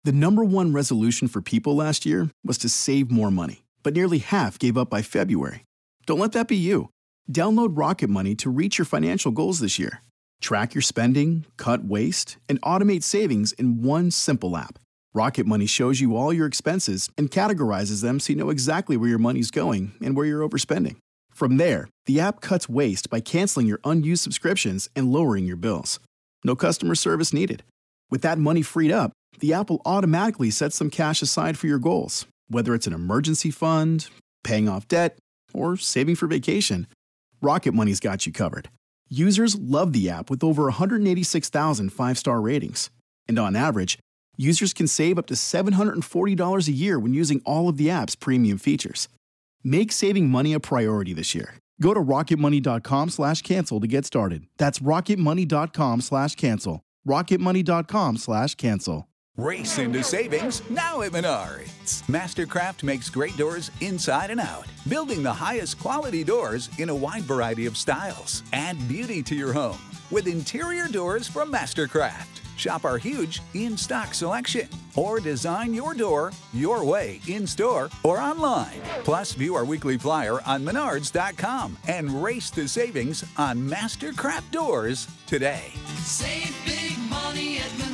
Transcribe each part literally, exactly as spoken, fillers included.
The number one resolution for people last year was to save more money, but nearly half gave up by February. Don't let that be you. Download Rocket Money to reach your financial goals this year. Track your spending, cut waste, and automate savings in one simple app. Rocket Money shows you all your expenses and categorizes them so you know exactly where your money's going and where you're overspending. From there, the app cuts waste by canceling your unused subscriptions and lowering your bills. No customer service needed. With that money freed up, the app will automatically set some cash aside for your goals, whether it's an emergency fund, paying off debt, or saving for vacation. Rocket Money's got you covered. Users love the app with over one hundred eighty-six thousand five-star ratings. And on average, users can save up to seven hundred forty dollars a year when using all of the app's premium features. Make saving money a priority this year. Go to rocketmoney.com slash cancel to get started. That's rocketmoney.com slash cancel. rocketmoney.com slash cancel. Race into savings now at Menards. Mastercraft makes great doors inside and out, building the highest quality doors in a wide variety of styles. Add beauty to your home with interior doors from Mastercraft. Shop our huge in-stock selection or design your door your way in-store or online. Plus, view our weekly flyer on menards dot com and race to savings on Mastercraft doors today. Save big money at Menards.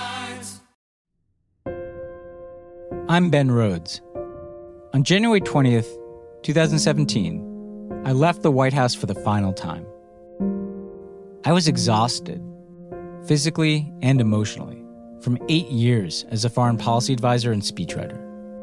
I'm Ben Rhodes. On January twentieth, twenty seventeen, I left the White House for the final time. I was exhausted, physically and emotionally, from eight years as a foreign policy advisor and speechwriter.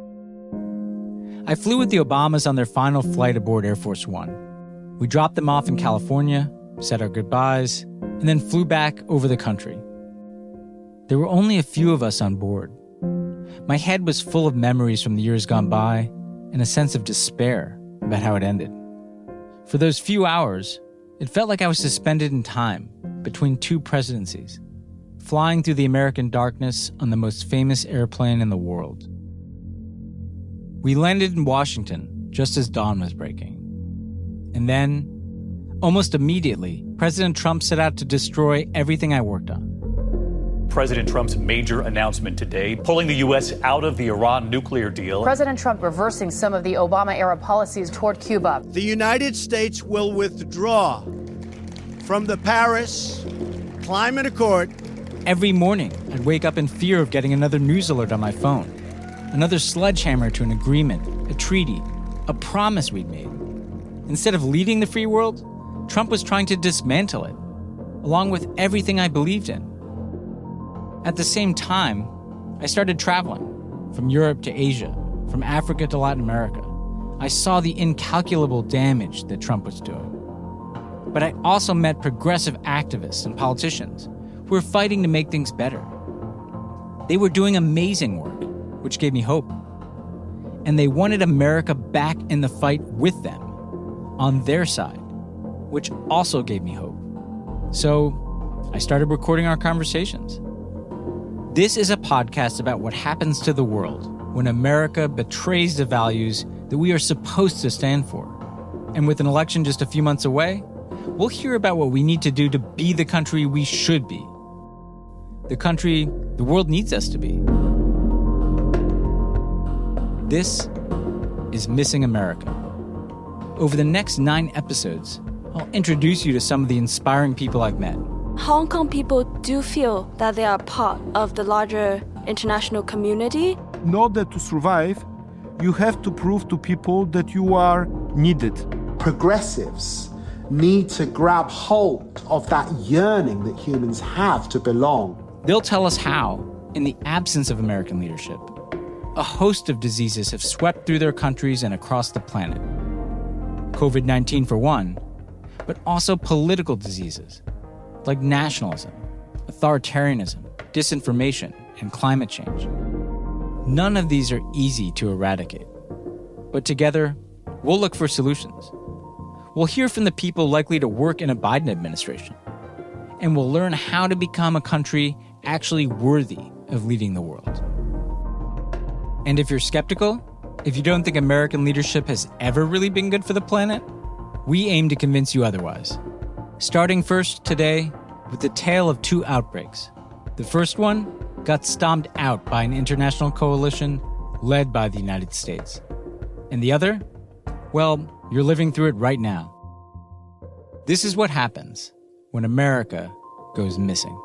I flew with the Obamas on their final flight aboard Air Force One. We dropped them off in California, said our goodbyes, and then flew back over the country. There were only a few of us on board. My head was full of memories from the years gone by and a sense of despair about how it ended. For those few hours, it felt like I was suspended in time between two presidencies, flying through the American darkness on the most famous airplane in the world. We landed in Washington just as dawn was breaking. And then, almost immediately, President Trump set out to destroy everything I worked on. President Trump's major announcement today, pulling the U S out of the Iran nuclear deal. President Trump reversing some of the Obama-era policies toward Cuba. The United States will withdraw from the Paris Climate Accord. Every morning, I'd wake up in fear of getting another news alert on my phone, another sledgehammer to an agreement, a treaty, a promise we'd made. Instead of leading the free world, Trump was trying to dismantle it, along with everything I believed in. At the same time, I started traveling, from Europe to Asia, from Africa to Latin America. I saw the incalculable damage that Trump was doing. But I also met progressive activists and politicians who were fighting to make things better. They were doing amazing work, which gave me hope. And they wanted America back in the fight with them, on their side, which also gave me hope. So I started recording our conversations. This is a podcast about what happens to the world when America betrays the values that we are supposed to stand for. And with an election just a few months away, we'll hear about what we need to do to be the country we should be. The country the world needs us to be. This is Missing America. Over the next nine episodes, I'll introduce you to some of the inspiring people I've met. Hong Kong people do feel that they are part of the larger international community. In order to survive, you have to prove to people that you are needed. Progressives need to grab hold of that yearning that humans have to belong. They'll tell us how, in the absence of American leadership, a host of diseases have swept through their countries and across the planet. covid nineteen for one, but also political diseases like nationalism, authoritarianism, disinformation, and climate change. None of these are easy to eradicate, but together, we'll look for solutions. We'll hear from the people likely to work in a Biden administration, and we'll learn how to become a country actually worthy of leading the world. And if you're skeptical, if you don't think American leadership has ever really been good for the planet, we aim to convince you otherwise. Starting first today with the tale of two outbreaks. The first one got stomped out by an international coalition led by the United States. And the other? Well, you're living through it right now. This is what happens when America goes missing.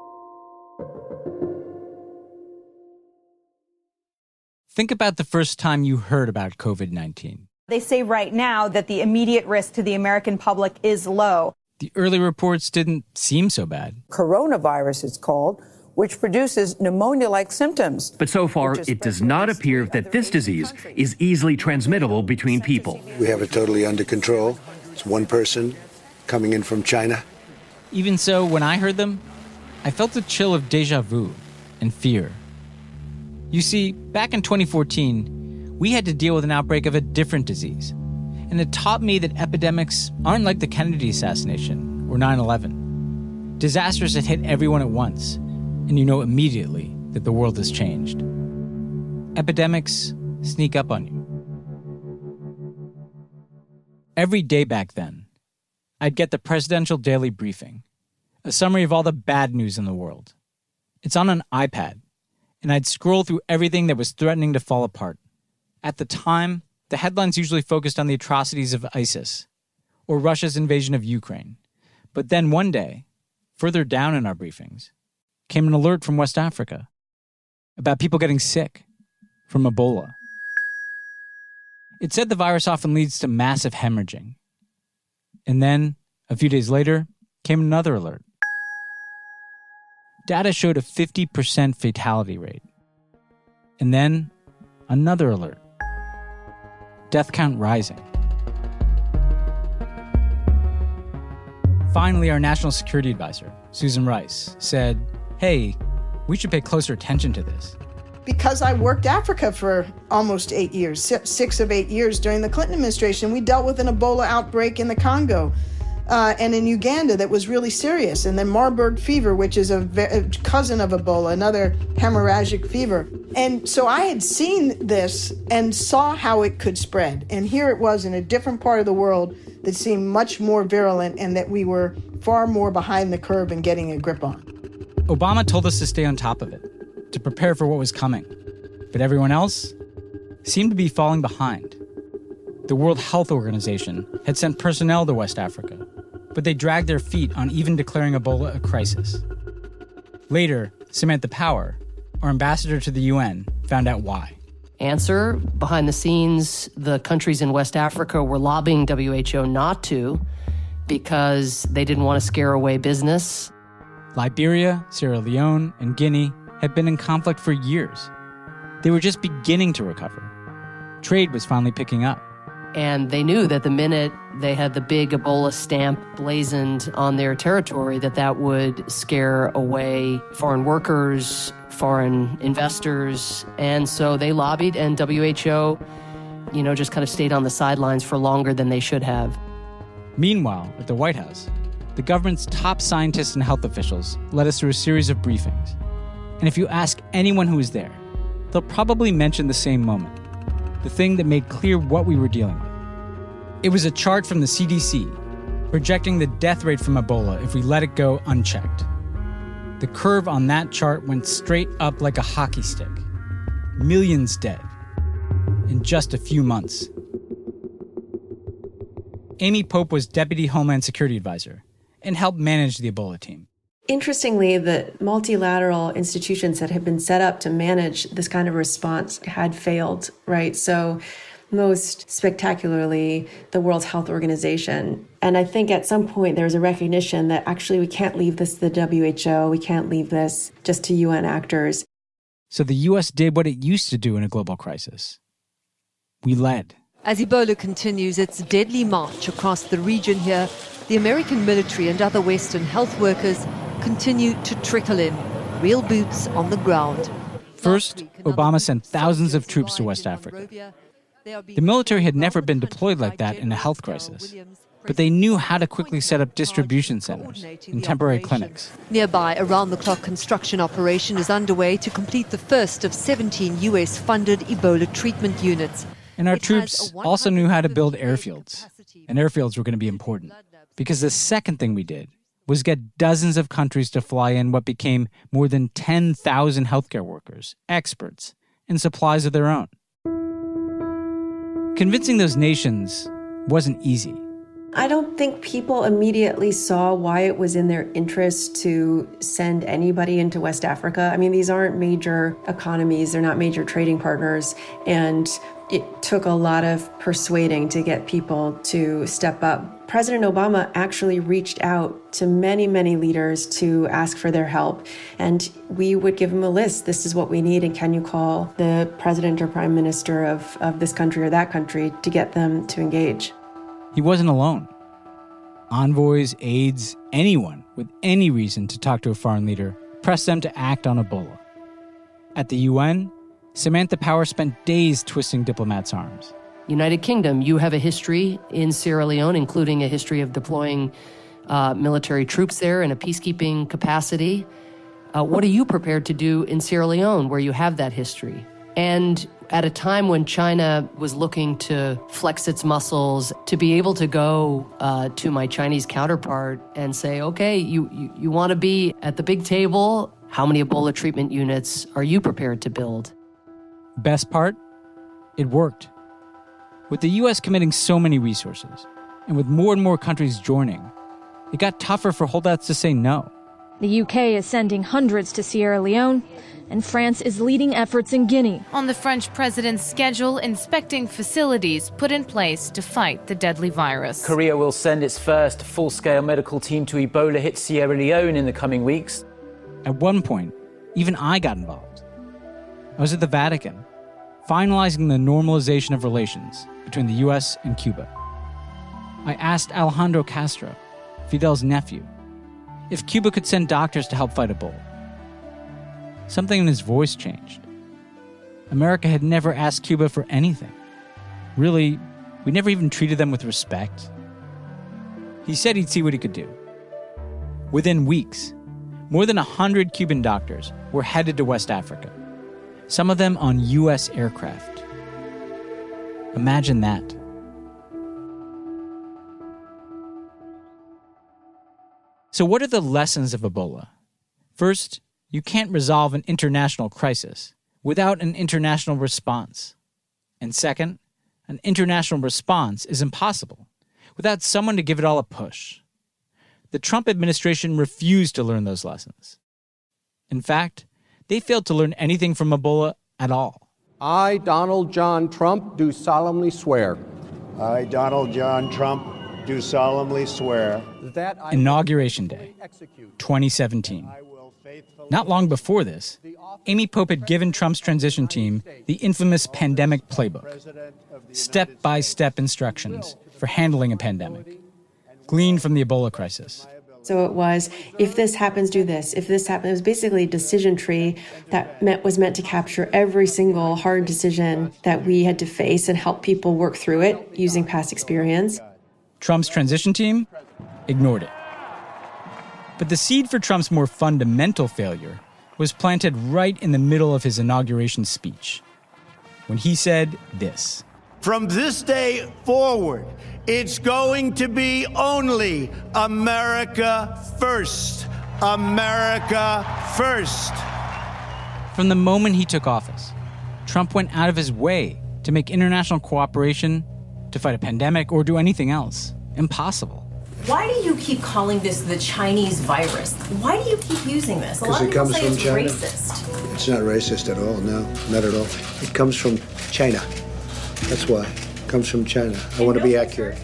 Think about the first time you heard about covid nineteen. They say right now that the immediate risk to the American public is low. The early reports didn't seem so bad. Coronavirus, it's called, which produces pneumonia-like symptoms. But so far, it does not appear that this disease is easily transmittable between people. We have it totally under control. It's one person coming in from China. Even so, when I heard them, I felt a chill of déjà vu and fear. You see, back in twenty fourteen, we had to deal with an outbreak of a different disease. And it taught me that epidemics aren't like the Kennedy assassination or nine eleven. Disasters that hit everyone at once, and you know immediately that the world has changed. Epidemics sneak up on you. Every day back then, I'd get the presidential daily briefing, a summary of all the bad news in the world. It's on an iPad, and I'd scroll through everything that was threatening to fall apart. At the time, the headlines usually focused on the atrocities of ISIS or Russia's invasion of Ukraine. But then one day, further down in our briefings, came an alert from West Africa about people getting sick from Ebola. It said the virus often leads to massive hemorrhaging. And then, a few days later, came another alert. Data showed a fifty percent fatality rate. And then, another alert. Death count rising. Finally, our National Security Advisor, Susan Rice, said, hey, we should pay closer attention to this. Because I worked Africa for almost eight years, six of eight years during the Clinton administration. We dealt with an Ebola outbreak in the Congo uh, and in Uganda that was really serious. And then Marburg fever, which is a, ve- a cousin of Ebola, another hemorrhagic fever. And so I had seen this and saw how it could spread. And here it was in a different part of the world that seemed much more virulent and that we were far more behind the curve in getting a grip on. Obama told us to stay on top of it, to prepare for what was coming. But everyone else seemed to be falling behind. The World Health Organization had sent personnel to West Africa, but they dragged their feet on even declaring Ebola a crisis. Later, Samantha Power, our ambassador to the U N, found out why. Answer, behind the scenes, the countries in West Africa were lobbying W H O not to because they didn't want to scare away business. Liberia, Sierra Leone, and Guinea had been in conflict for years. They were just beginning to recover. Trade was finally picking up. And they knew that the minute they had the big Ebola stamp blazoned on their territory, that that would scare away foreign workers, foreign investors. And so they lobbied, and W H O, you know, just kind of stayed on the sidelines for longer than they should have. Meanwhile, at the White House, the government's top scientists and health officials led us through a series of briefings. And if you ask anyone who was there, they'll probably mention the same moment, the thing that made clear what we were dealing with. It was a chart from the C D C projecting the death rate from Ebola if we let it go unchecked. The curve on that chart went straight up like a hockey stick. Millions dead in just a few months. Amy Pope was Deputy Homeland Security Advisor and helped manage the Ebola team. Interestingly, the multilateral institutions that had been set up to manage this kind of response had failed, right? So most spectacularly, the World Health Organization. And I think at some point there was a recognition that actually we can't leave this to the W H O, we can't leave this just to U N actors. So the U S did what it used to do in a global crisis. We led. As Ebola continues its deadly march across the region here, the American military and other Western health workers continue to trickle in, real boots on the ground. First, Obama sent thousands of troops to West Africa. The military had never been deployed like that in a health crisis, but they knew how to quickly set up distribution centers and temporary clinics. Nearby, around-the-clock construction operation is underway to complete the first of seventeen U S-funded Ebola treatment units. And our troops also knew how to build airfields. And airfields were going to be important, because the second thing we did was get dozens of countries to fly in what became more than ten thousand healthcare workers, experts, and supplies of their own. Convincing those nations wasn't easy. I don't think people immediately saw why it was in their interest to send anybody into West Africa. I mean, these aren't major economies, they're not major trading partners, and it took a lot of persuading to get people to step up. President Obama actually reached out to many, many leaders to ask for their help, and we would give him a list. This is what we need, and can you call the president or prime minister of, of this country or that country to get them to engage? He wasn't alone. Envoys, aides, anyone with any reason to talk to a foreign leader pressed them to act on Ebola. At the U N, Samantha Power spent days twisting diplomats' arms. United Kingdom, you have a history in Sierra Leone, including a history of deploying uh, military troops there in a peacekeeping capacity. Uh, what are you prepared to do in Sierra Leone, where you have that history? And at a time when China was looking to flex its muscles, to be able to go uh, to my Chinese counterpart and say, okay, you, you, you want to be at the big table? How many Ebola treatment units are you prepared to build? Best part? It worked. With the U S committing so many resources, and with more and more countries joining, it got tougher for holdouts to say no. The U K is sending hundreds to Sierra Leone, and France is leading efforts in Guinea. On the French president's schedule, inspecting facilities put in place to fight the deadly virus. Korea will send its first full-scale medical team to Ebola-hit Sierra Leone in the coming weeks. At one point, even I got involved. I was at the Vatican, finalizing the normalization of relations between the U S and Cuba. I asked Alejandro Castro, Fidel's nephew, if Cuba could send doctors to help fight Ebola. Something in his voice changed. America had never asked Cuba for anything. Really, we never even treated them with respect. He said he'd see what he could do. Within weeks, more than one hundred Cuban doctors were headed to West Africa, some of them on U S aircraft. Imagine that. So what are the lessons of Ebola? First, you can't resolve an international crisis without an international response. And second, an international response is impossible without someone to give it all a push. The Trump administration refused to learn those lessons. In fact, they failed to learn anything from Ebola at all. I, Donald John Trump, do solemnly swear. I, Donald John Trump, do solemnly swear. That I Inauguration Day, twenty seventeen. Not long before this, Amy Pope had given Trump's transition team the infamous pandemic playbook, step-by-step instructions for handling a pandemic, gleaned from the Ebola crisis. So it was, if this happens, do this. If this happens, it was basically a decision tree that meant, was meant to capture every single hard decision that we had to face and help people work through it using past experience. Trump's transition team ignored it. But the seed for Trump's more fundamental failure was planted right in the middle of his inauguration speech, when he said this. From this day forward, it's going to be only America first. America first. From the moment he took office, Trump went out of his way to make international cooperation to fight a pandemic or do anything else impossible. Why do you keep calling this the Chinese virus? Why do you keep using this? A lot of it people comes say from it's China. racist. It's not racist at all, no, not at all. It comes from China. That's why. It comes from China. I want to be accurate.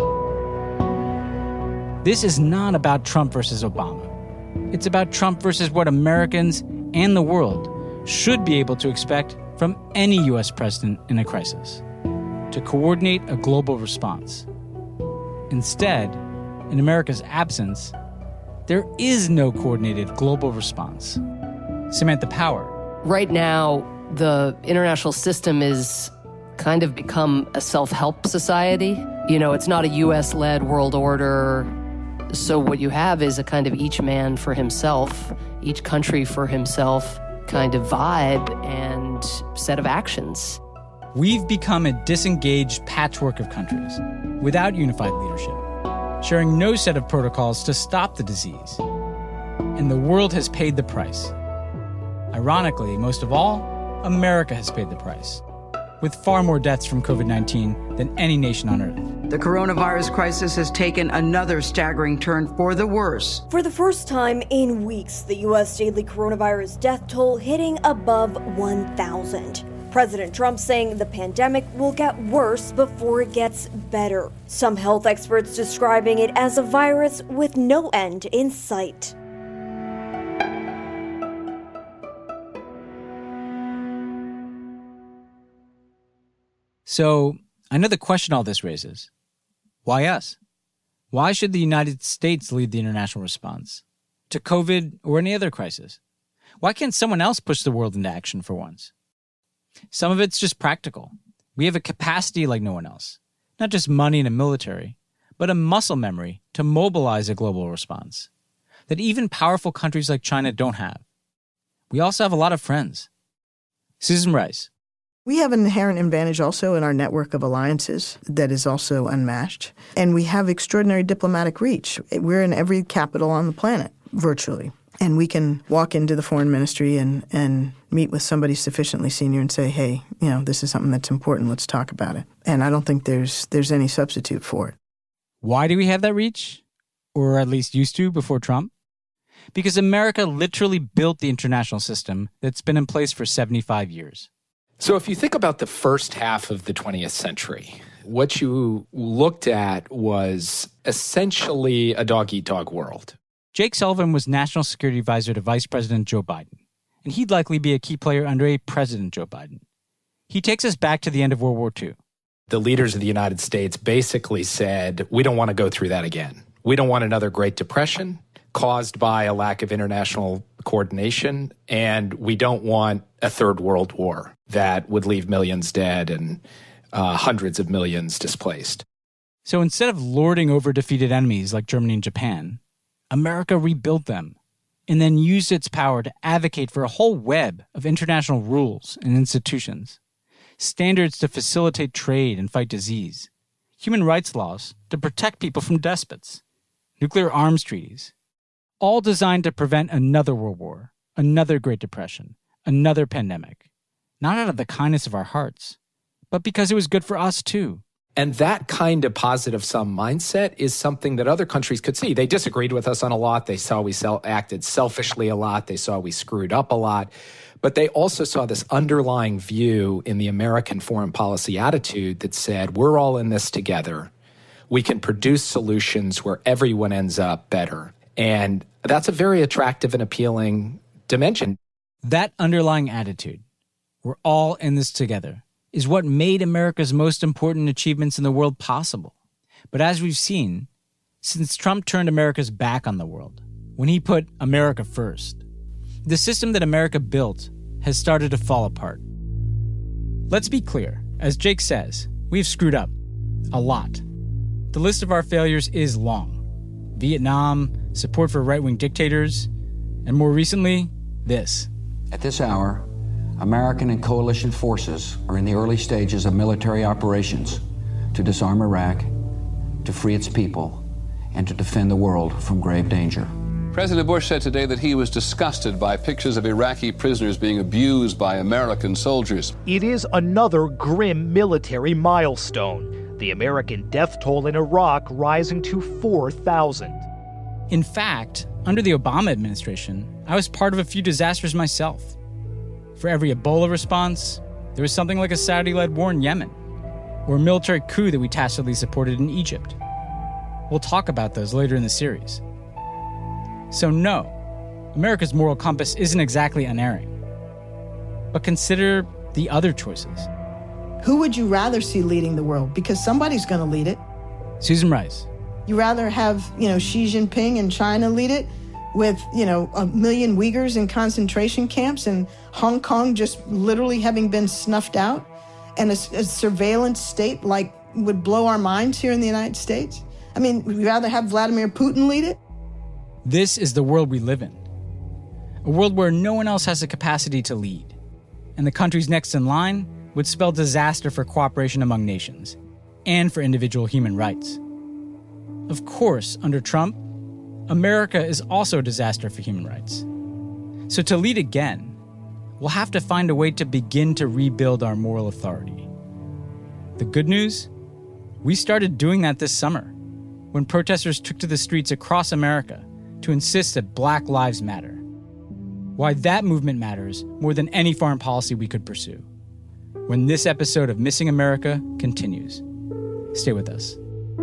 This is not about Trump versus Obama. It's about Trump versus what Americans and the world should be able to expect from any U S president in a crisis: to coordinate a global response. Instead, in America's absence, there is no coordinated global response. Samantha Power. Right now, the international system is kind of become a self-help society. You know, it's not a U S-led world order. So what you have is a kind of each man for himself, each country for himself kind of vibe and set of actions. We've become a disengaged patchwork of countries without unified leadership, sharing no set of protocols to stop the disease. And the world has paid the price. Ironically, most of all, America has paid the price, with far more deaths from covid nineteen than any nation on earth. The coronavirus crisis has taken another staggering turn for the worse. For the first time in weeks, the U S daily coronavirus death toll hitting above one thousand. President Trump saying the pandemic will get worse before it gets better. Some health experts describing it as a virus with no end in sight. So, I know the question all this raises. Why us? Why should the United States lead the international response to COVID or any other crisis? Why can't someone else push the world into action for once? Some of it's just practical. We have a capacity like no one else. Not just money and a military, but a muscle memory to mobilize a global response that even powerful countries like China don't have. We also have a lot of friends. Susan Rice. We have an inherent advantage also in our network of alliances that is also unmatched. And we have extraordinary diplomatic reach. We're in every capital on the planet, virtually. And we can walk into the foreign ministry and, and meet with somebody sufficiently senior and say, hey, you know, this is something that's important. Let's talk about it. And I don't think there's there's any substitute for it. Why do we have that reach? Or at least used to before Trump? Because America literally built the international system that's been in place for seventy-five years. So if you think about the first half of the twentieth century, what you looked at was essentially a dog-eat-dog world. Jake Sullivan was National Security Advisor to Vice President Joe Biden, and he'd likely be a key player under a President Joe Biden. He takes us back to the end of World War Two. The leaders of the United States basically said, we don't want to go through that again. We don't want another Great Depression caused by a lack of international coordination, and we don't want a third world war that would leave millions dead and uh, hundreds of millions displaced. So instead of lording over defeated enemies like Germany and Japan, America rebuilt them and then used its power to advocate for a whole web of international rules and institutions, standards to facilitate trade and fight disease, human rights laws to protect people from despots, nuclear arms treaties, all designed to prevent another world war, another Great Depression, another pandemic, not out of the kindness of our hearts, but because it was good for us too. And that kind of positive-sum mindset is something that other countries could see. They disagreed with us on a lot. They saw we sel- acted selfishly a lot. They saw we screwed up a lot. But they also saw this underlying view in the American foreign policy attitude that said, we're all in this together. We can produce solutions where everyone ends up better. And that's a very attractive and appealing dimension. That underlying attitude, we're all in this together, is what made America's most important achievements in the world possible. But as we've seen, since Trump turned America's back on the world, when he put America first, the system that America built has started to fall apart. Let's be clear. As Jake says, we've screwed up. A lot. The list of our failures is long. Vietnam, support for right-wing dictators, and more recently, this. At this hour, American and coalition forces are in the early stages of military operations to disarm Iraq, to free its people, and to defend the world from grave danger. President Bush said today that he was disgusted by pictures of Iraqi prisoners being abused by American soldiers. It is another grim military milestone, the American death toll in Iraq rising to four thousand. In fact, under the Obama administration, I was part of a few disasters myself. For every Ebola response, there was something like a Saudi-led war in Yemen, or a military coup that we tacitly supported in Egypt. We'll talk about those later in the series. So no, America's moral compass isn't exactly unerring. But consider the other choices. Who would you rather see leading the world? Because somebody's going to lead it. Susan Rice. You rather have, you know, Xi Jinping in China lead it with, you know, a million Uyghurs in concentration camps and Hong Kong just literally having been snuffed out, and a, a surveillance state like would blow our minds here in the United States? I mean, would you rather have Vladimir Putin lead it? This is the world we live in. A world where no one else has the capacity to lead. And the countries next in line would spell disaster for cooperation among nations and for individual human rights. Of course, under Trump, America is also a disaster for human rights. So to lead again, we'll have to find a way to begin to rebuild our moral authority. The good news? We started doing that this summer, when protesters took to the streets across America to insist that Black Lives Matter. Why that movement matters more than any foreign policy we could pursue. When this episode of Missing America continues. Stay with us.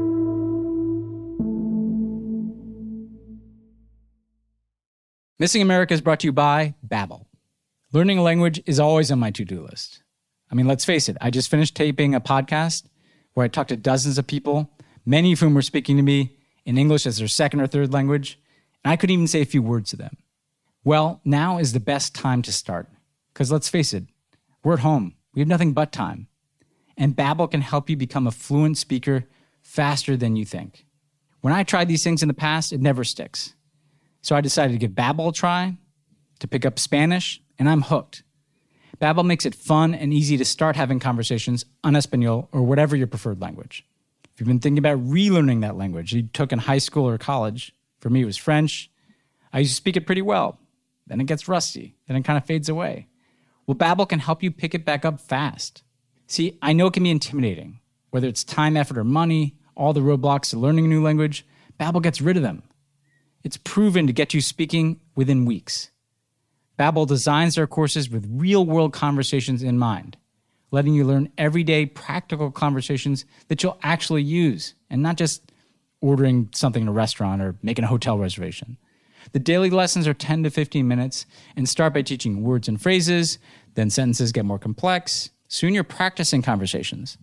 Missing America is brought to you by Babbel. Learning a language is always on my to-do list. I mean, let's face it, I just finished taping a podcast where I talked to dozens of people, many of whom were speaking to me in English as their second or third language, and I couldn't even say a few words to them. Well, now is the best time to start, because let's face it, we're at home. We have nothing but time. And Babbel can help you become a fluent speaker faster than you think. When I tried these things in the past, it never sticks. So I decided to give Babbel a try, to pick up Spanish, and I'm hooked. Babbel makes it fun and easy to start having conversations on Espanol or whatever your preferred language. If you've been thinking about relearning that language you took in high school or college, for me it was French, I used to speak it pretty well. Then it gets rusty, then it kind of fades away. Well, Babbel can help you pick it back up fast. See, I know it can be intimidating. Whether it's time, effort, or money, all the roadblocks to learning a new language, Babbel gets rid of them. It's proven to get you speaking within weeks. Babbel designs their courses with real-world conversations in mind, letting you learn everyday practical conversations that you'll actually use, and not just ordering something in a restaurant or making a hotel reservation. The daily lessons are ten to fifteen minutes and start by teaching words and phrases, then sentences get more complex. Soon you're practicing conversations.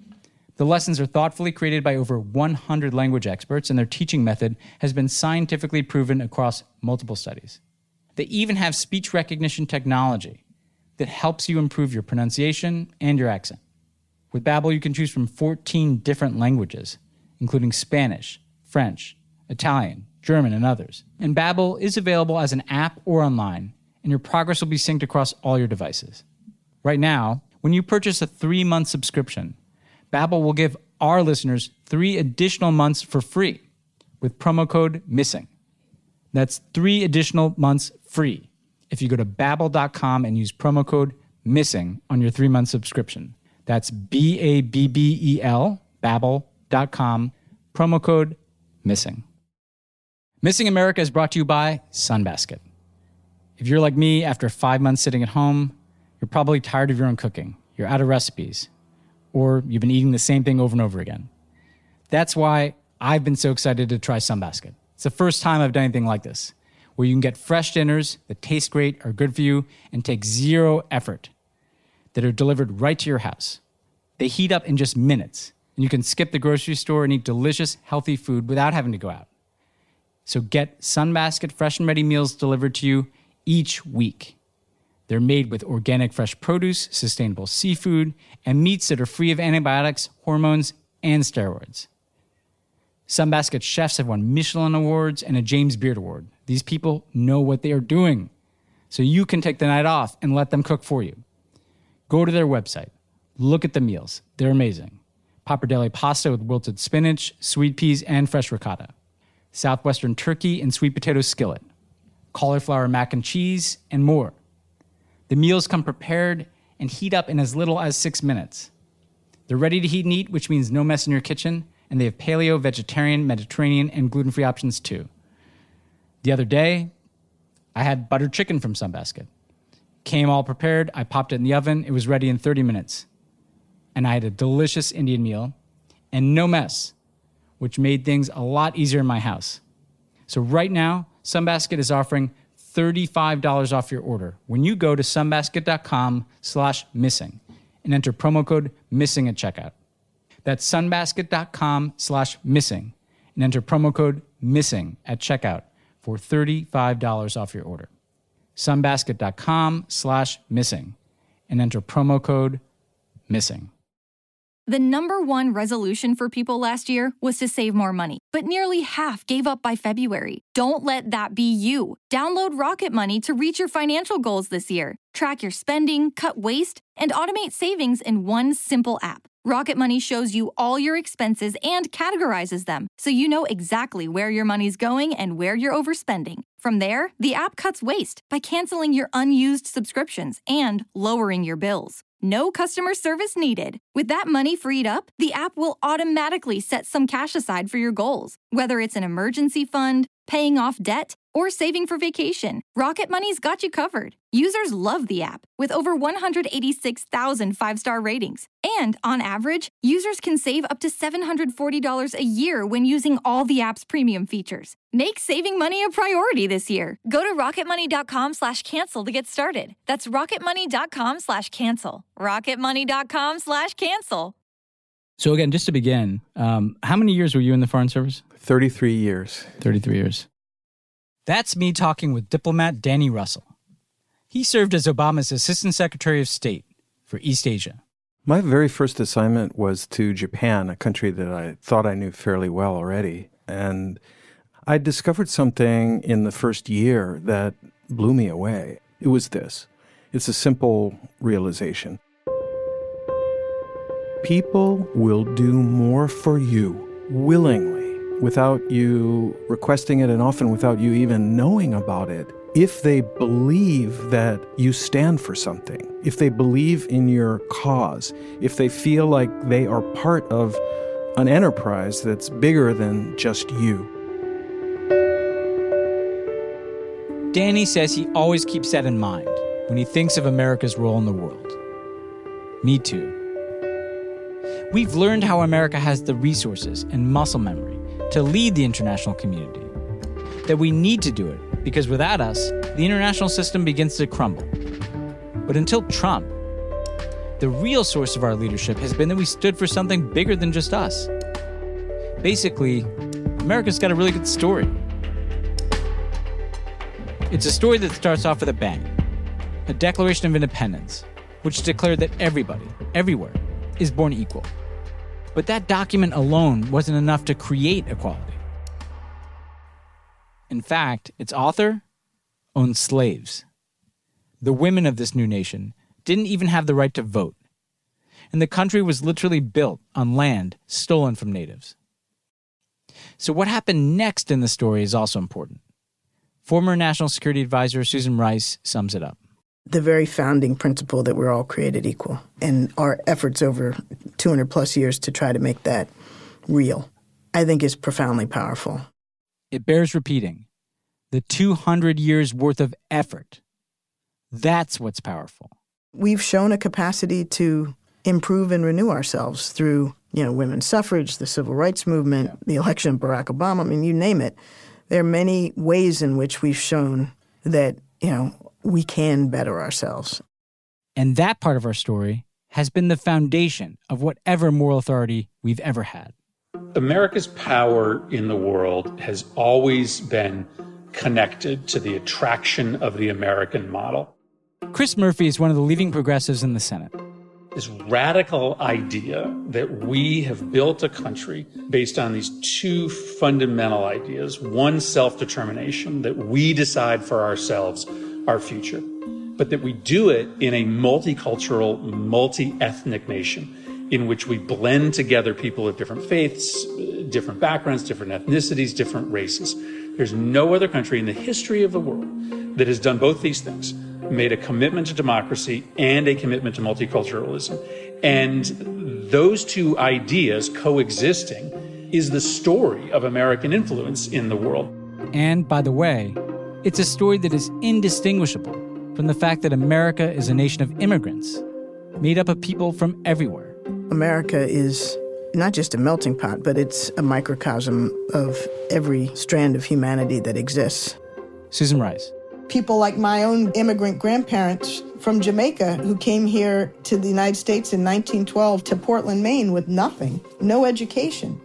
The lessons are thoughtfully created by over one hundred language experts, and their teaching method has been scientifically proven across multiple studies. They even have speech recognition technology that helps you improve your pronunciation and your accent. With Babbel, you can choose from fourteen different languages, including Spanish, French, Italian, German, and others. And Babbel is available as an app or online, and your progress will be synced across all your devices. Right now, when you purchase a three-month subscription, Babbel will give our listeners three additional months for free with promo code MISSING. That's three additional months free if you go to babbel dot com and use promo code MISSING on your three-month subscription. That's B A B B E L, babbel dot com, promo code MISSING. Missing America is brought to you by Sunbasket. If you're like me, after five months sitting at home, you're probably tired of your own cooking. You're out of recipes. Or you've been eating the same thing over and over again. That's why I've been so excited to try Sunbasket. It's the first time I've done anything like this, where you can get fresh dinners that taste great, are good for you, and take zero effort, that are delivered right to your house. They heat up in just minutes, and you can skip the grocery store and eat delicious, healthy food without having to go out. So get Sunbasket fresh and ready meals delivered to you each week. They're made with organic fresh produce, sustainable seafood, and meats that are free of antibiotics, hormones, and steroids. Sunbasket chefs have won Michelin Awards and a James Beard Award. These people know what they are doing. So you can take the night off and let them cook for you. Go to their website. Look at the meals. They're amazing. Pappardelle pasta with wilted spinach, sweet peas, and fresh ricotta. Southwestern turkey and sweet potato skillet. Cauliflower mac and cheese, and more. The meals come prepared and heat up in as little as six minutes. They're ready to heat and eat, which means no mess in your kitchen, and they have paleo, vegetarian, Mediterranean, and gluten-free options too. The other day, I had buttered chicken from Sunbasket. Came all prepared, I popped it in the oven, it was ready in thirty minutes. And I had a delicious Indian meal, and no mess, which made things a lot easier in my house. So right now, Sunbasket is offering thirty-five dollars off your order when you go to sunbasket dot com slash missing and enter promo code MISSING at checkout. That's sunbasket dot com slash missing and enter promo code MISSING at checkout for thirty-five dollars off your order. sunbasket dot com slash missing and enter promo code MISSING. The number one resolution for people last year was to save more money, but nearly half gave up by February. Don't let that be you. Download Rocket Money to reach your financial goals this year. Track your spending, cut waste, and automate savings in one simple app. Rocket Money shows you all your expenses and categorizes them, so you know exactly where your money's going and where you're overspending. From there, the app cuts waste by canceling your unused subscriptions and lowering your bills. No customer service needed. With that money freed up, the app will automatically set some cash aside for your goals, whether it's an emergency fund, paying off debt, or saving for vacation. Rocket Money's got you covered. Users love the app, with over one hundred eighty-six thousand five-star ratings. And on average, users can save up to seven hundred forty dollars a year when using all the app's premium features. Make saving money a priority this year. Go to rocketmoney.com slash cancel to get started. That's rocketmoney.com slash cancel. rocketmoney.com slash cancel. So again, just to begin, um, how many years were you in the Foreign Service? thirty-three years. thirty-three years. That's me talking with diplomat Danny Russell. He served as Obama's Assistant Secretary of State for East Asia. My very first assignment was to Japan, a country that I thought I knew fairly well already. And I discovered something in the first year that blew me away. It was this. It's a simple realization. People will do more for you willingly, without you requesting it and often without you even knowing about it, if they believe that you stand for something, if they believe in your cause, if they feel like they are part of an enterprise that's bigger than just you. Danny says he always keeps that in mind when he thinks of America's role in the world. Me too. We've learned how America has the resources and muscle memory to lead the international community, that we need to do it because without us, the international system begins to crumble. But until Trump, the real source of our leadership has been that we stood for something bigger than just us. Basically, America's got a really good story. It's a story that starts off with a bang, a Declaration of Independence, which declared that everybody, everywhere, is born equal. But that document alone wasn't enough to create equality. In fact, its author owned slaves. The women of this new nation didn't even have the right to vote. And the country was literally built on land stolen from natives. So what happened next in the story is also important. Former National Security Advisor Susan Rice sums it up. The very founding principle that we're all created equal, and our efforts over two hundred plus years to try to make that real, I think is profoundly powerful. It bears repeating. The two hundred years worth of effort. That's what's powerful. We've shown a capacity to improve and renew ourselves through, you know, women's suffrage, the civil rights movement, yeah. the election of Barack Obama. I mean, you name it. There are many ways in which we've shown that, you know, we can better ourselves. And that part of our story has been the foundation of whatever moral authority we've ever had. America's power in the world has always been connected to the attraction of the American model. Chris Murphy is one of the leading progressives in the Senate. This radical idea that we have built a country based on these two fundamental ideas, one, self-determination, that we decide for ourselves our future, but that we do it in a multicultural, multi-ethnic nation in which we blend together people of different faiths, different backgrounds, different ethnicities, different races. There's no other country in the history of the world that has done both these things, made a commitment to democracy and a commitment to multiculturalism. And those two ideas coexisting is the story of American influence in the world. And by the way, it's a story that is indistinguishable from the fact that America is a nation of immigrants, made up of people from everywhere. America is not just a melting pot, but it's a microcosm of every strand of humanity that exists. Susan Rice. People like my own immigrant grandparents from Jamaica who came here to the United States in nineteen twelve to Portland, Maine with nothing, no education.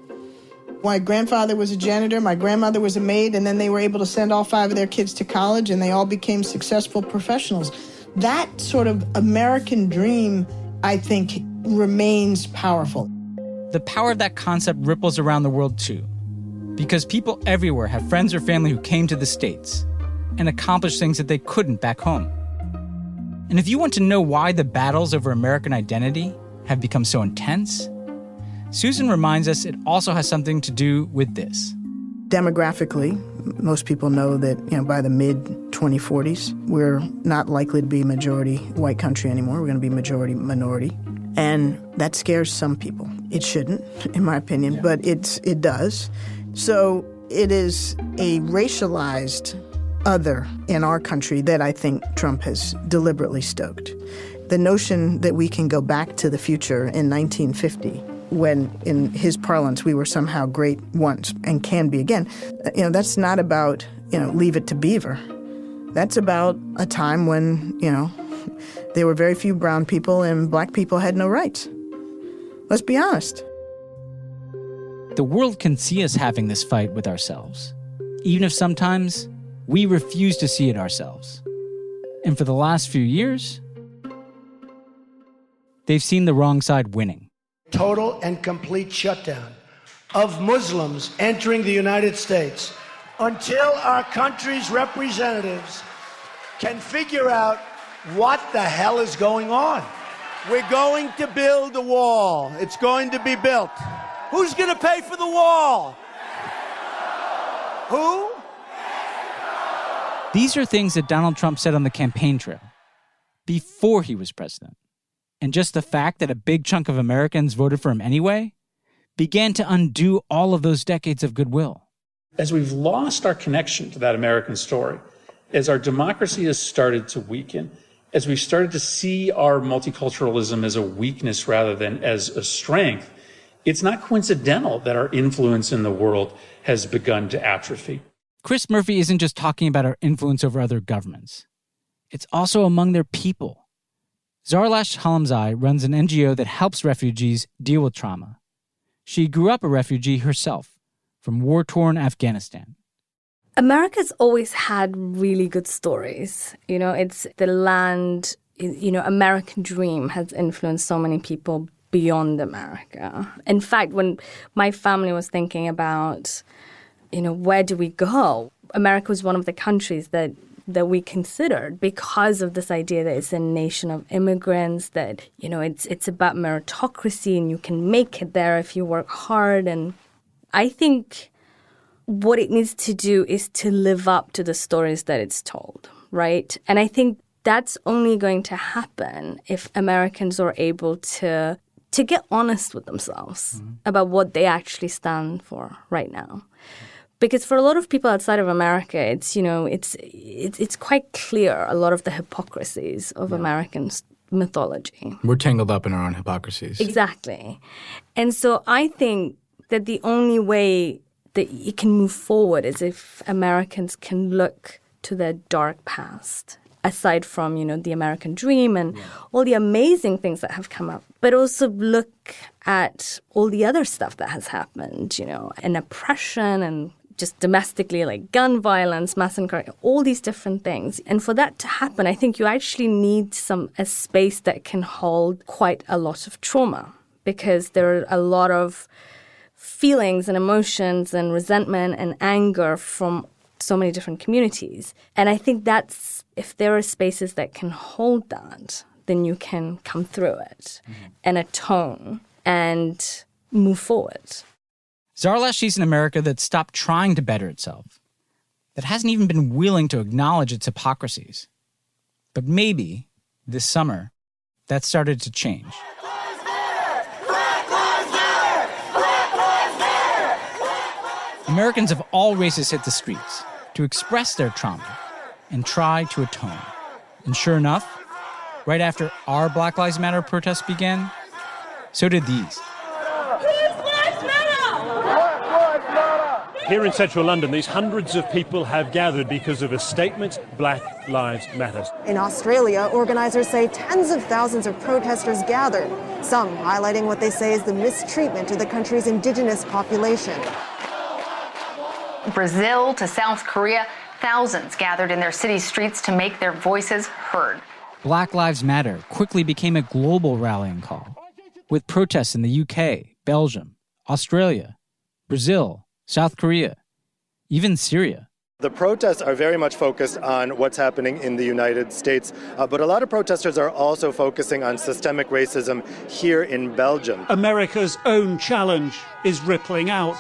My grandfather was a janitor, my grandmother was a maid, and then they were able to send all five of their kids to college, and they all became successful professionals. That sort of American dream, I think, remains powerful. The power of that concept ripples around the world, too, because people everywhere have friends or family who came to the States and accomplished things that they couldn't back home. And if you want to know why the battles over American identity have become so intense, Susan reminds us it also has something to do with this. Demographically, most people know that, you know, by the mid twenty forties, we're not likely to be majority white country anymore. We're going to be majority minority. And that scares some people. It shouldn't, in my opinion, yeah. but it's it does. So it is a racialized other in our country that I think Trump has deliberately stoked. The notion that we can go back to the future in nineteen fifty, when in his parlance we were somehow great once and can be again, you know, that's not about, you know, leave it to Beaver. That's about a time when, you know, there were very few brown people and black people had no rights. Let's be honest. The world can see us having this fight with ourselves, even if sometimes we refuse to see it ourselves. And for the last few years, they've seen the wrong side winning. Total and complete shutdown of Muslims entering the United States until our country's representatives can figure out what the hell is going on. We're going to build a wall. It's going to be built. Who's going to pay for the wall? Who? These are things that Donald Trump said on the campaign trail before he was president. And just the fact that a big chunk of Americans voted for him anyway began to undo all of those decades of goodwill. As we've lost our connection to that American story, as our democracy has started to weaken, as we've started to see our multiculturalism as a weakness rather than as a strength, it's not coincidental that our influence in the world has begun to atrophy. Chris Murphy isn't just talking about our influence over other governments. It's also among their people. Zarlash Halamzai runs an N G O that helps refugees deal with trauma. She grew up a refugee herself from war-torn Afghanistan. America's always had really good stories. You know, it's the land, you know, American dream has influenced so many people beyond America. In fact, when my family was thinking about, you know, where do we go? America was one of the countries that that we considered because of this idea that it's a nation of immigrants, that, you know, it's it's about meritocracy and you can make it there if you work hard. And I think what it needs to do is to live up to the stories that it's told, right? And I think that's only going to happen if Americans are able to to get honest with themselves mm-hmm. about what they actually stand for right now. Because for a lot of people outside of America, it's, you know, it's it's, it's quite clear a lot of the hypocrisies of yeah. American mythology. We're tangled up in our own hypocrisies. Exactly. And so I think that the only way that you can move forward is if Americans can look to their dark past, aside from, you know, the American dream and yeah. all the amazing things that have come up, but also look at all the other stuff that has happened, you know, and oppression and just domestically, like gun violence, mass incarceration, all these different things. And for that to happen, I think you actually need some a space that can hold quite a lot of trauma, because there are a lot of feelings and emotions and resentment and anger from so many different communities. And I think that's, if there are spaces that can hold that, then you can come through it mm-hmm. and atone and move forward. Zarlash sees an America that stopped trying to better itself, that hasn't even been willing to acknowledge its hypocrisies. But maybe, this summer, that started to change. Americans of all races hit the streets to express their trauma and try to atone. And sure enough, right after our Black Lives Matter protests began, so did these. Here in central London, these hundreds of people have gathered because of a statement, Black Lives Matter. In Australia, organizers say tens of thousands of protesters gathered, some highlighting what they say is the mistreatment of the country's indigenous population. Brazil to South Korea, thousands gathered in their city streets to make their voices heard. Black Lives Matter quickly became a global rallying call, with protests in the U K, Belgium, Australia, Brazil, South Korea, even Syria. The protests are very much focused on what's happening in the United States, uh, but a lot of protesters are also focusing on systemic racism here in Belgium. America's own challenge is rippling out.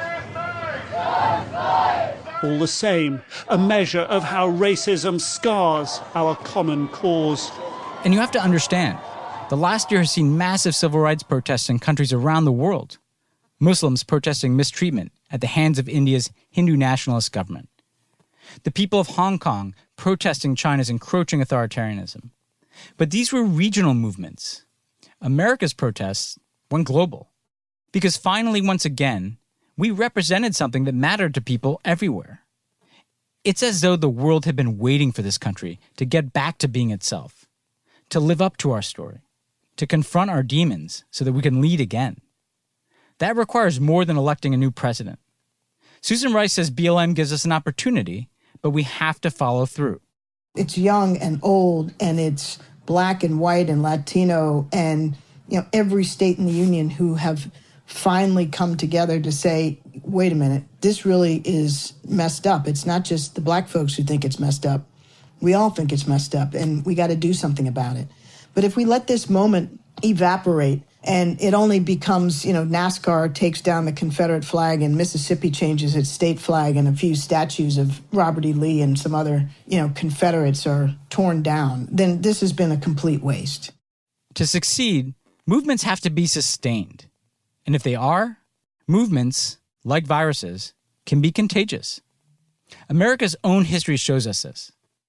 All the same, a measure of how racism scars our common cause. And you have to understand, the last year has seen massive civil rights protests in countries around the world. Muslims protesting mistreatment at the hands of India's Hindu nationalist government. The people of Hong Kong protesting China's encroaching authoritarianism. But these were regional movements. America's protests went global. Because finally, once again, we represented something that mattered to people everywhere. It's as though the world had been waiting for this country to get back to being itself, to live up to our story, to confront our demons so that we can lead again. That requires more than electing a new president. Susan Rice says B L M gives us an opportunity, but we have to follow through. It's young and old, and it's black and white and Latino, and you know every state in the union who have finally come together to say, wait a minute, this really is messed up. It's not just the black folks who think it's messed up. We all think it's messed up, and we got to do something about it. But if we let this moment evaporate, and it only becomes, you know, NASCAR takes down the Confederate flag and Mississippi changes its state flag and a few statues of Robert E. Lee and some other, you know, Confederates are torn down, then this has been a complete waste. To succeed, movements have to be sustained. And if they are, movements, like viruses, can be contagious. America's own history shows us this.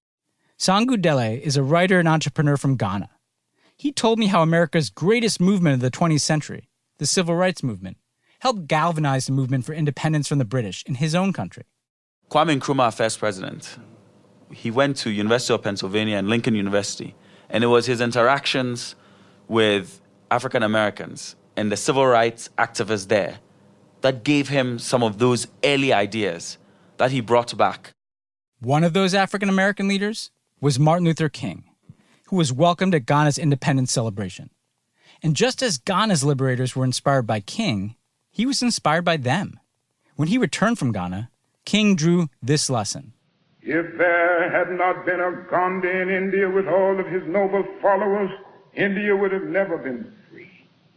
Sangu Dele is a writer and entrepreneur from Ghana. He told me how America's greatest movement of the twentieth century, the Civil Rights Movement, helped galvanize the movement for independence from the British in his own country. Kwame Nkrumah, our first president, he went to University of Pennsylvania and Lincoln University, and it was his interactions with African Americans and the civil rights activists there that gave him some of those early ideas that he brought back. One of those African American leaders was Martin Luther King, who was welcomed at Ghana's independence celebration. And just as Ghana's liberators were inspired by King, he was inspired by them. When he returned from Ghana, King drew this lesson. If there had not been a Gandhi in India with all of his noble followers, India would have never been free.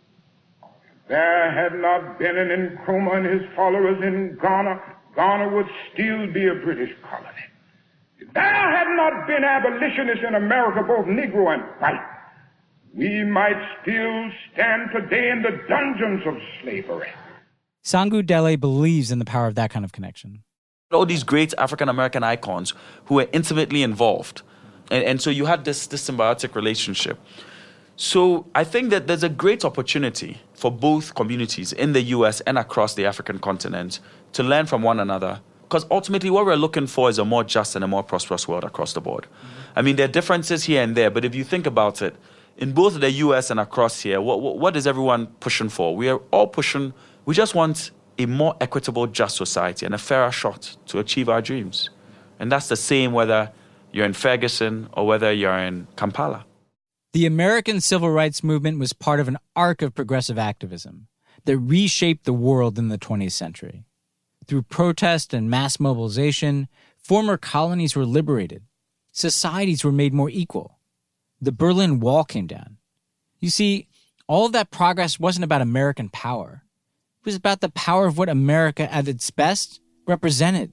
If there had not been an Nkrumah and his followers in Ghana, Ghana would still be a British colony. If there had not been abolitionists in America, both Negro and white, we might still stand today in the dungeons of slavery. Sangu Dele believes in the power of that kind of connection. All these great African-American icons who were intimately involved. And, and so you had this, this symbiotic relationship. So I think that there's a great opportunity for both communities in the U S and across the African continent to learn from one another. Because ultimately what we're looking for is a more just and a more prosperous world across the board. Mm-hmm. I mean, there are differences here and there, but if you think about it, in both the U S and across here, what, what, what is everyone pushing for? We are all pushing, we just want a more equitable, just society and a fairer shot to achieve our dreams. And that's the same whether you're in Ferguson or whether you're in Kampala. The American Civil Rights Movement was part of an arc of progressive activism that reshaped the world in the twentieth century. Through protest and mass mobilization, former colonies were liberated. Societies were made more equal. The Berlin Wall came down. You see, all of that progress wasn't about American power. It was about the power of what America at its best represented.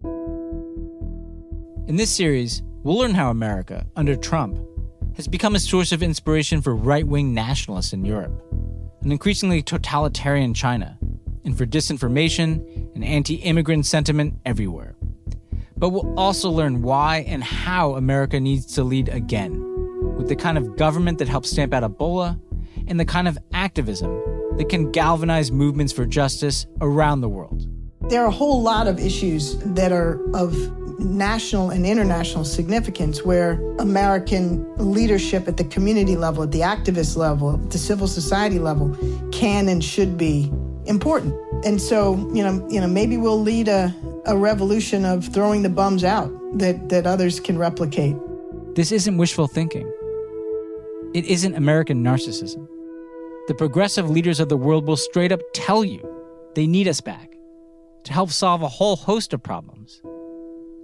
In this series, we'll learn how America, under Trump, has become a source of inspiration for right-wing nationalists in Europe, an increasingly totalitarian China, and for disinformation and anti-immigrant sentiment everywhere. But we'll also learn why and how America needs to lead again, with the kind of government that helps stamp out Ebola and the kind of activism that can galvanize movements for justice around the world. There are a whole lot of issues that are of national and international significance where American leadership at the community level, at the activist level, at the civil society level can and should be important. And so, you know, you know, maybe we'll lead a, a revolution of throwing the bums out that, that others can replicate. This isn't wishful thinking. It isn't American narcissism. The progressive leaders of the world will straight up tell you they need us back to help solve a whole host of problems.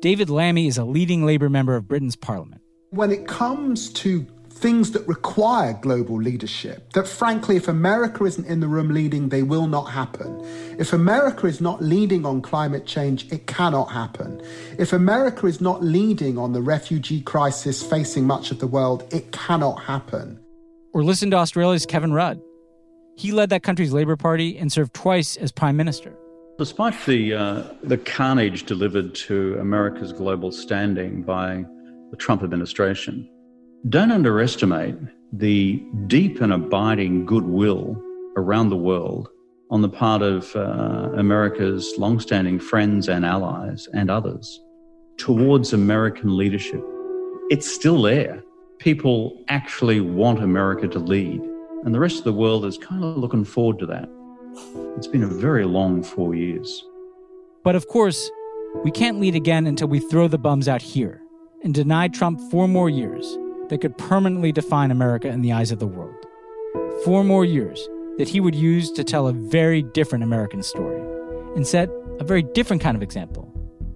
David Lammy is a leading Labour member of Britain's parliament. When it comes to things that require global leadership, that frankly, if America isn't in the room leading, they will not happen. If America is not leading on climate change, it cannot happen. If America is not leading on the refugee crisis facing much of the world, it cannot happen. Or listen to Australia's Kevin Rudd. He led that country's Labour Party and served twice as Prime Minister. Despite the uh, the carnage delivered to America's global standing by the Trump administration, don't underestimate the deep and abiding goodwill around the world on the part of uh, America's longstanding friends and allies and others towards American leadership. It's still there. People actually want America to lead, and the rest of the world is kind of looking forward to that. It's been a very long four years. But of course, we can't lead again until we throw the bums out here and deny Trump four more years that could permanently define America in the eyes of the world. Four more years that he would use to tell a very different American story and set a very different kind of example.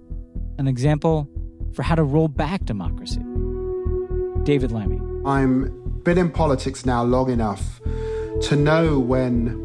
An example for how to roll back democracy. David Lammy. I've been in politics now long enough to know when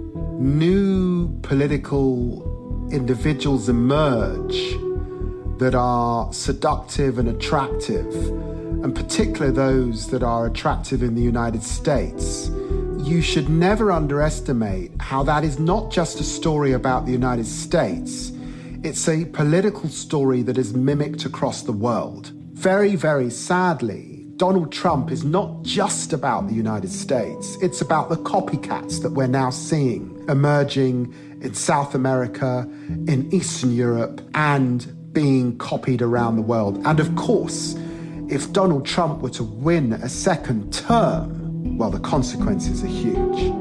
new political individuals emerge that are seductive and attractive, and particularly those that are attractive in the United States, you should never underestimate how that is not just a story about the United States. It's a political story that is mimicked across the world. Very, very sadly, Donald Trump is not just about the United States. It's about the copycats that we're now seeing emerging in South America, in Eastern Europe, and being copied around the world. And of course, if Donald Trump were to win a second term, well, the consequences are huge.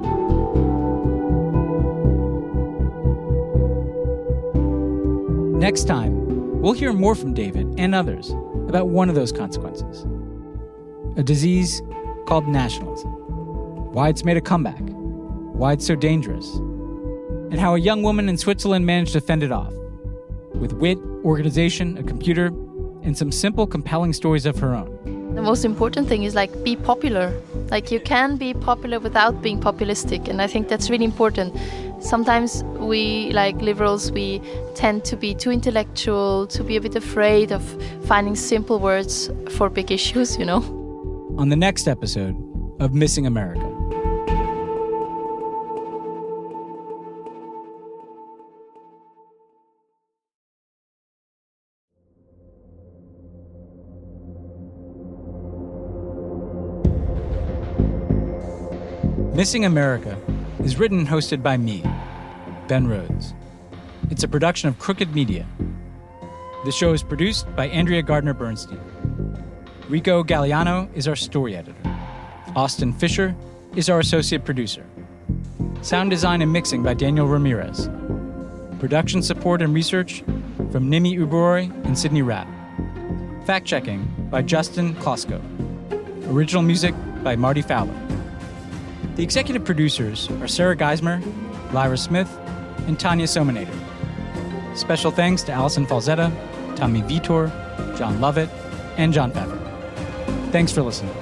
Next time, we'll hear more from David and others about one of those consequences. A disease called nationalism. Why it's made a comeback. Why it's so dangerous. And how a young woman in Switzerland managed to fend it off. With wit, organization, a computer, and some simple, compelling stories of her own. The most important thing is like be popular. Like you can be popular without being populistic, and I think that's really important. Sometimes we, like liberals, we tend to be too intellectual, to be a bit afraid of finding simple words for big issues, you know? On the next episode of Missing America. Missing America is written and hosted by me, Ben Rhodes. It's a production of Crooked Media. The show is produced by Andrea Gardner-Bernstein. Rico Galliano is our story editor. Austin Fisher is our associate producer. Sound design and mixing by Daniel Ramirez. Production support and research from Nimi Uberoi and Sydney Rapp. Fact-checking by Justin Klosko. Original music by Marty Fowler. The executive producers are Sarah Geismer, Lyra Smith, and Tanya Sominator. Special thanks to Allison Falzetta, Tommy Vitor, John Lovett, and John Favreau. Thanks for listening.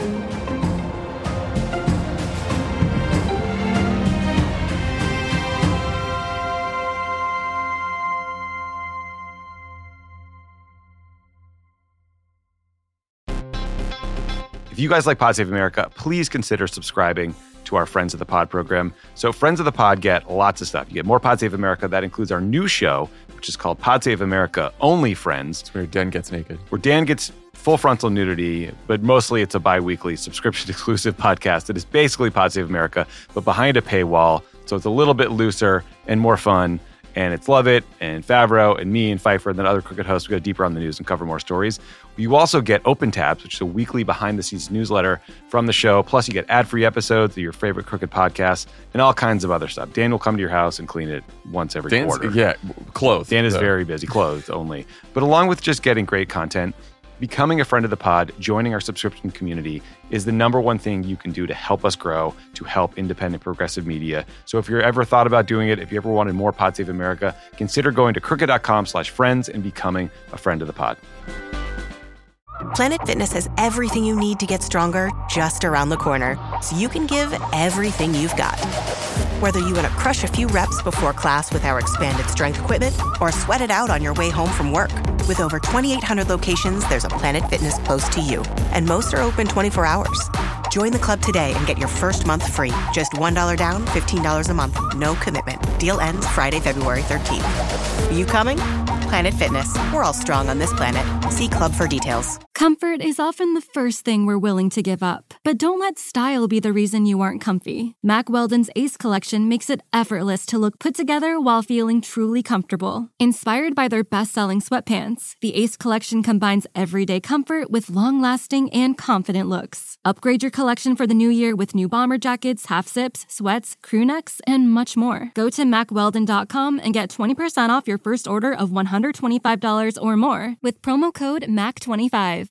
If you guys like Pod Save America, please consider subscribing to our Friends of the Pod program. So Friends of the Pod get lots of stuff. You get more Pod Save America. That includes our new show, which is called Pod Save America Only Friends. It's where Dan gets naked. Where Dan gets full frontal nudity, but mostly it's a bi-weekly subscription-exclusive podcast that is basically Pod Save America, but behind a paywall. So it's a little bit looser and more fun. And it's Lovett and Favreau and me and Pfeiffer and then other Crooked hosts. We go deeper on the news and cover more stories. You also get Open Tabs, which is a weekly behind-the-scenes newsletter from the show. Plus, you get ad-free episodes of your favorite Crooked podcasts and all kinds of other stuff. Dan will come to your house and clean it once every Dan's, quarter. Yeah, clothed. Dan is though. very busy, clothed only. But along with just getting great content, becoming a friend of the pod, joining our subscription community is the number one thing you can do to help us grow, to help independent progressive media. So if you're ever thought about doing it, if you ever wanted more Pod Save America, consider going to crooked.com slash friends and becoming a friend of the pod. Planet Fitness has everything you need to get stronger just around the corner, so you can give everything you've got. Whether you want to crush a few reps before class with our expanded strength equipment or sweat it out on your way home from work, with over twenty-eight hundred locations, there's a Planet Fitness close to you. And most are open twenty-four hours. Join the club today and get your first month free. Just one dollar down, fifteen dollars a month. No commitment. Deal ends Friday, February thirteenth. Are you coming? Planet Fitness. We're all strong on this planet. See club for details. Comfort is often the first thing we're willing to give up. But don't let style be the reason you aren't comfy. Mack Weldon's Ace Collection makes it effortless to look put together while feeling truly comfortable. Inspired by their best-selling sweatpants, the Ace Collection combines everyday comfort with long-lasting and confident looks. Upgrade your collection for the new year with new bomber jackets, half-zips, sweats, crew necks, and much more. Go to mack weldon dot com and get twenty percent off your first order of one hundred twenty-five dollars or more with promo code M A C twenty-five.